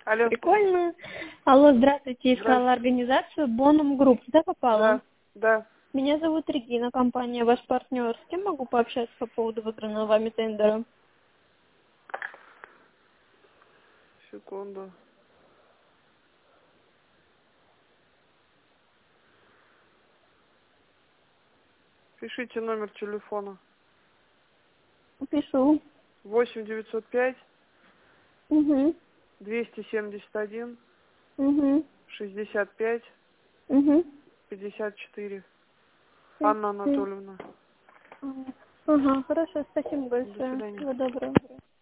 Алло. Прикольно. Алло, здравствуйте. Искала Здравствуйте. организацию Bonum Group. Туда попала? Да. Меня зовут Регина, компания «Ваш партнер». С кем могу пообщаться по поводу выигранного вами тендера? Секунду. Пишите номер телефона. Пишу. 8 905 Угу. 271 Угу. 65 Угу. 54. Анна Анатольевна. Ага, хорошо, спасибо До большое. свидания. Всего доброго.